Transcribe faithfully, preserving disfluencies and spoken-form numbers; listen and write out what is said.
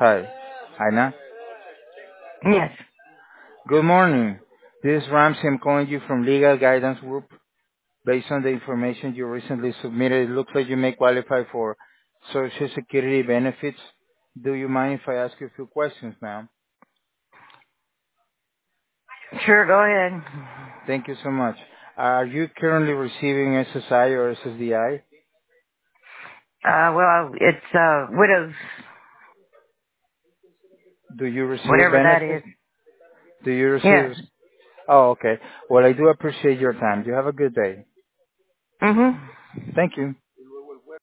Hi. Aina. Yes. Good morning. This is Ramsey. I'm calling you from Legal Guidance Group. Based on the information you recently submitted, it looks like you may qualify for Social Security benefits. Do you mind if I ask you a few questions, ma'am? Sure, go ahead. Thank you so much. Are you currently receiving S S I or S S D I? Uh, well, it's, uh, widows, Do you receive whatever that is. benefits? Do you Yes. receive? Oh, okay. Well, I do appreciate your time. You have a good day. Mm-hmm. Thank you.